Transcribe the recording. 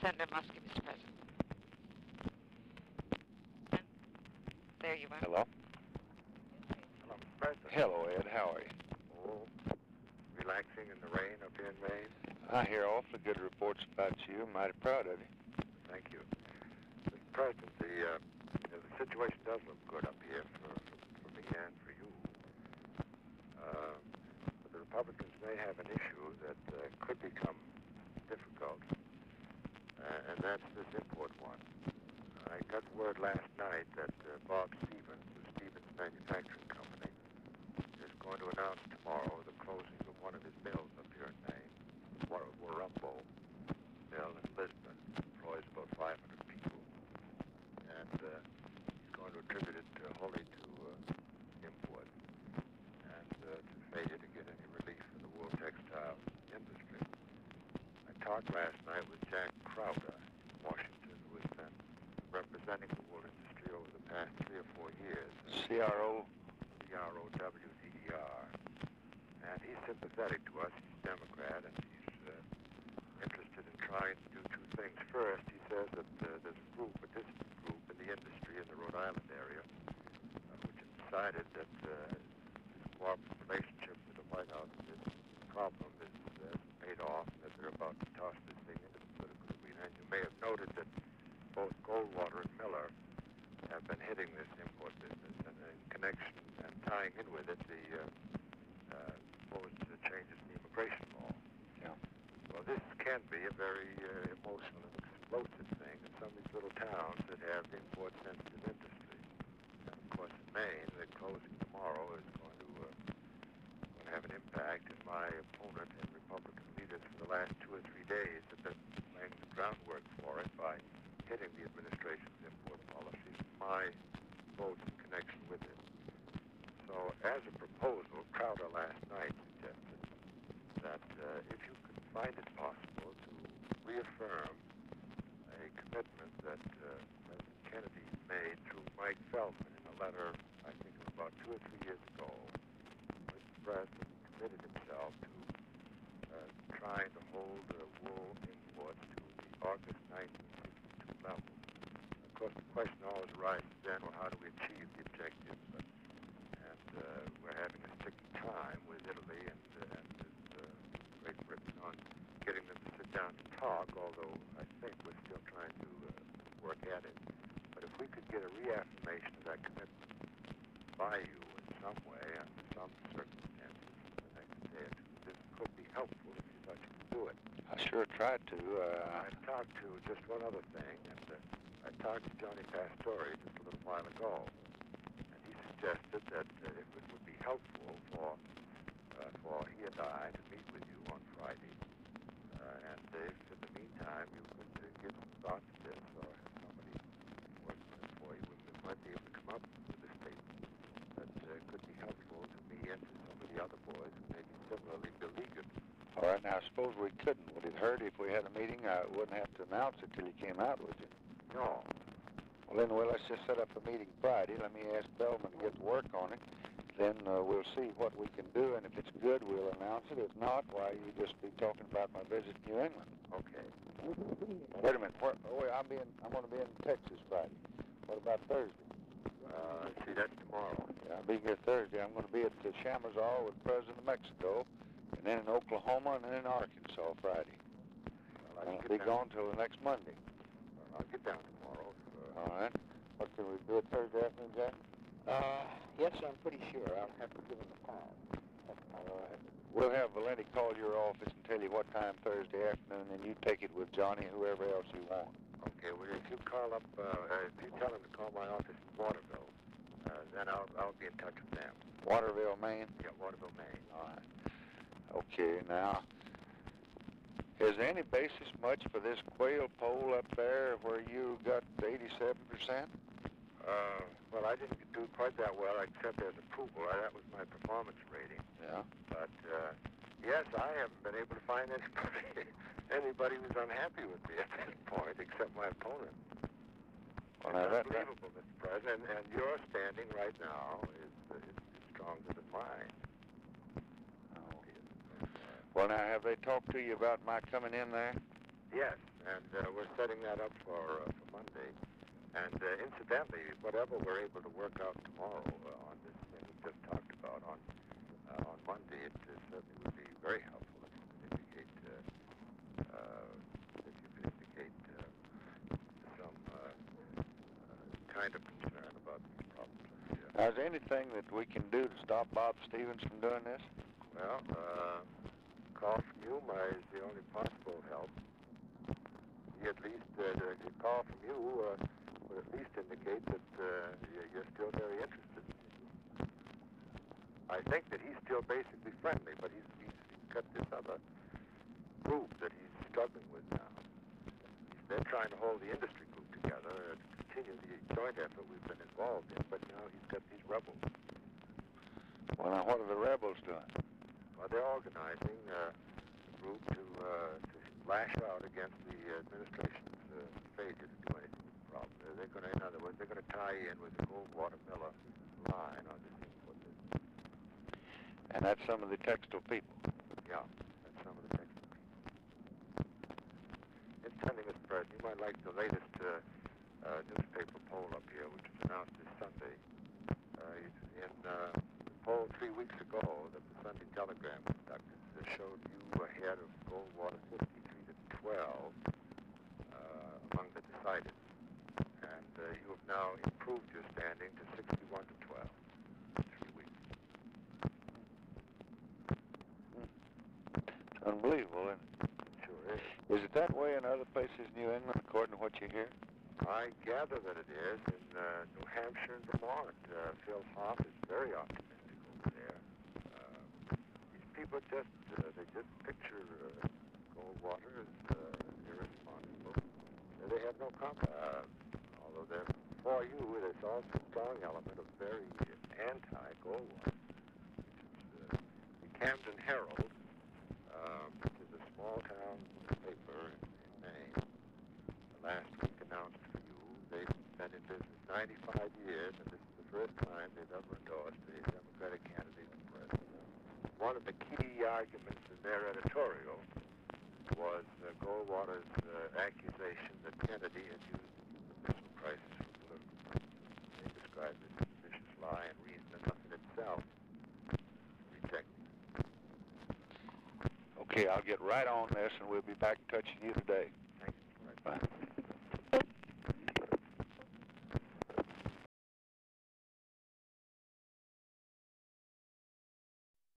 Senator Muskie, Mr. President. And there you are. Hello? Hello, Mr. President. Hello, Ed. How are you? Oh, relaxing in the rain up here in Maine? I hear awfully good reports about you. I'm mighty proud of you. Thank you. Mr. President, the situation does look good up here for me and for you. But the Republicans may have an issue that could become difficult, and that's this import one. I got word last night that Bob Stevens, the Stevens Manufacturing Company, is going to announce tomorrow the closing of one of his mills up here in Maine, Warumbo Mill in Lisbon. Employs about 500 people, and he's going to attribute it wholly to import and to failure to get any relief for the wool textile industry. I talked last night with Jack Crowder in Washington, who has been representing the wool industry over the past 3 or 4 years. C-R-O? C-R-O-W-D-E-R. And he's sympathetic to us. He's a Democrat, and he's interested in trying to do 2 things. First, he says that there's a distant group in the industry in the Rhode Island area, which has decided that this cooperative relationship with the White House, this problem is paid off, and that they're about to toss this thing into the political arena. And you may have noted that both Goldwater and Miller have been hitting this import business, and in connection and tying in with it the proposed changes in the immigration law. Yeah. Well, this can be a very emotional and explosive thing in some of these little towns that have import-sensitive industry. And of course, in Maine, the closing tomorrow is going to have an impact. And my opponent and Republican leaders for the last 2 or 3 days have been laying the groundwork for it by hitting the administration's import policies, my votes in connection with it. So, as a proposal, Crowder last night suggested that if you could find it possible to reaffirm a commitment that President Kennedy made through Mike Feldman in a letter, I think it was about 2 or 3 years ago, which the President committed himself to trying to hold wool imports to the August 1962 level. Of course, the question always arises then, well, how do we achieve the objectives? And we're having a sticky time with Italy and Great Britain on getting them to sit down to talk, although I think we're still trying to work at it. But if we could get a reaffirmation of that commitment by you in some way, under some circumstances, in the next day or 2, this could be helpful if you thought you could do it. I sure tried to. I talked to just one other thing, and I talked to Johnny Pastore just a little while ago, and he suggested that if it would be helpful for he and I to meet with you on Friday, and if in the meantime you could give some thought to this or have somebody working on it for you, we might be able to come up with a statement that could be helpful to me and to some of the other boys who may be similarly beleaguered. All right, now, I suppose we couldn't. Would it hurt if we had a meeting? I wouldn't have to announce it till you came out, would you? No. Well, then, let's just set up a meeting Friday. Let me ask Feldman to get to work on it. Then we'll see what we can do, and if it's good, we'll announce it. If not, why, you just be talking about my visit to New England. Okay. Wait a minute. I'm going to be in Texas Friday. What about Thursday? See, that's tomorrow. Yeah, I'll be here Thursday. I'm going to be at the Chamazal with the President of Mexico, and then in Oklahoma, and then in Arkansas Friday. Well, I'll be gone till the next Monday. Well, I'll get down tomorrow. All right. What, can we do it Thursday afternoon, Jack? Yes, I'm pretty sure. I'll have to give him a call. All right. We'll have Valenti call your office and tell you what time Thursday afternoon, and you take it with Johnny and whoever else you want. Okay, well, if you call up, if you tell him to call my office in Waterville, then I'll be in touch with them. Waterville, Maine? Yeah, Waterville, Maine. All right. Okay, now, is there any basis much for this quail poll up there where you got 87%? Well, I didn't do quite that well, except as approval. That was my performance rating. Yeah. But, yes, I haven't been able to find anybody who's unhappy with me at this point, except my opponent. Well, It's now unbelievable, Mr. President, and your standing right now is stronger than mine. Oh. Well, now, have they talked to you about my coming in there? Yes, and we're setting that up for Monday. And incidentally, whatever we're able to work out tomorrow on this thing we just talked about on Monday, it certainly would be very helpful if you could indicate some kind of concern about these problems. Now, is there anything that we can do to stop Bob Stevens from doing this? Well, call from you is the only possible help. He at least, a call from you would at least indicate that you're still very interested. I think that he's still basically friendly, but he's got this other group that he's struggling with now. They're trying to hold the industry group together to continue the joint effort we've been involved in, but now he's got these rebels. Well, now, what are the rebels doing? Well, they're organizing a group to lash out against the administration's failure to do anything with the problem. They're going to, in other words, they're going to tie in with the Goldwater Miller line on this import business. And that's some of the textile people. Yeah, that's some of the textile people. Incidentally, Mr. President, you might like the latest newspaper poll up here, which was announced this Sunday. In the poll 3 weeks ago that the Sunday Telegram conducted showed you ahead of Goldwater 53 to 12 among the decided. And you have now improved your standing to 61 to 12 in 3 weeks. It's unbelievable, isn't it? Sure is. Is it that way in other places in New England, according to what you hear? I gather that it is. In New Hampshire and Vermont, Phil Hoff is very optimistic over there. These people they just picture Goldwater as irresponsible. They have no confidence. Although they're for you, there's also a strong element of very anti-Goldwater. The Camden Herald, which is a small-town paper in Maine, last week announced for you they've been in business 95 years, and this is the first time they've ever endorsed a Democratic candidate for president. One of the key arguments in their editorial was Goldwater's accusation that Kennedy had used the missile crisis for political purposes. They described this as a vicious lie and reason enough in itself to reject it. Okay, I'll get right on this, and we'll be back in touch with you today.